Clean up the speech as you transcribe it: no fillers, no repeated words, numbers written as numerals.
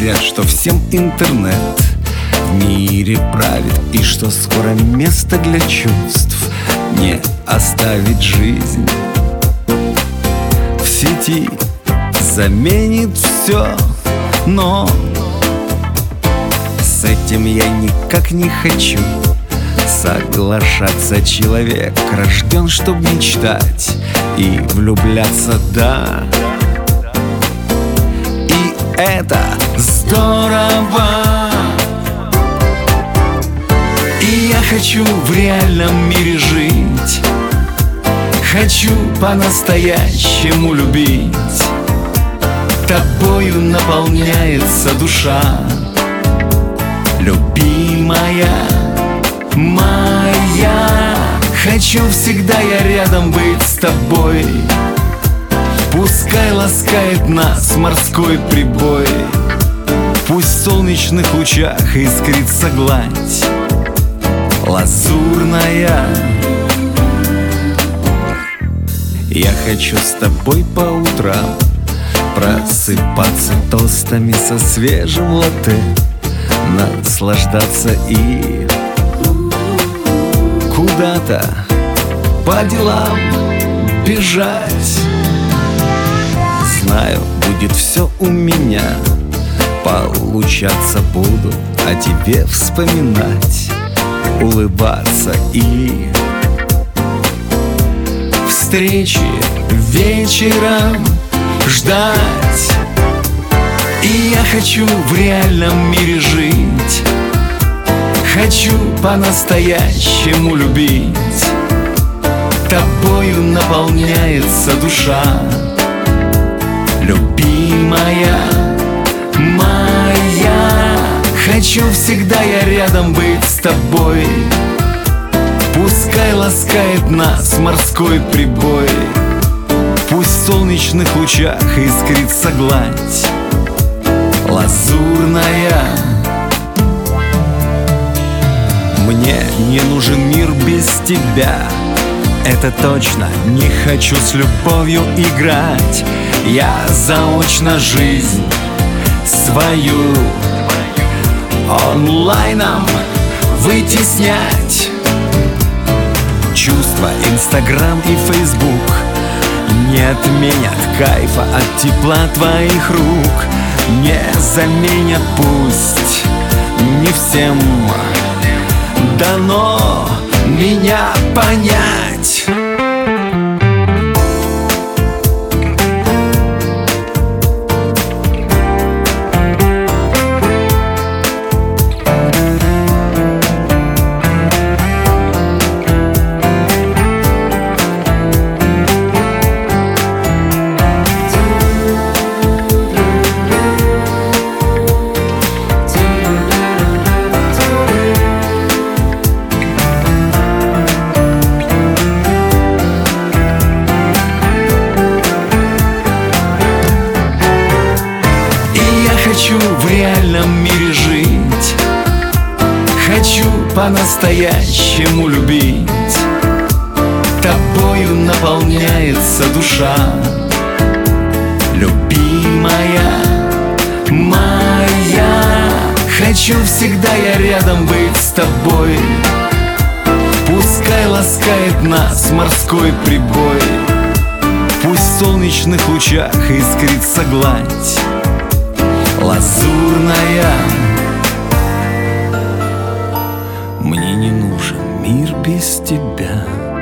Говорят, что всем интернет в мире правит, и что скоро место для чувств не оставит жизнь. В сети заменит все, но с этим я никак не хочу соглашаться. Человек рожден, чтоб мечтать и влюбляться, да. И это здорово. И я хочу в реальном мире жить, хочу по-настоящему любить. Тобою наполняется душа, любимая моя. Хочу всегда я рядом быть с тобой, пускай ласкает нас морской прибой, пусть в солнечных лучах искрится гладь лазурная. Я хочу с тобой по утрам просыпаться тостами со свежим латте, наслаждаться и куда-то по делам бежать. Знаю, будет все у меня получаться, буду о тебе вспоминать, улыбаться и встречи вечером ждать. И я хочу в реальном мире жить, хочу по-настоящему любить. Тобою наполняется душа, любимая моя. Хочу всегда я рядом быть с тобой, пускай ласкает нас морской прибой, пусть в солнечных лучах искрится гладь лазурная. Мне не нужен мир без тебя, это точно. Не хочу с любовью играть, я заочно жизнь свою онлайном вытеснять. Чувства Инстаграм и Фейсбук не отменят кайфа от тепла твоих рук, не заменят, пусть не всем дано меня понять. Хочу в реальном мире жить, хочу по-настоящему любить. Тобою наполняется душа, любимая моя. Хочу всегда я рядом быть с тобой, пускай ласкает нас морской прибой, пусть в солнечных лучах искрится гладь лазурная. Мне не нужен мир без тебя.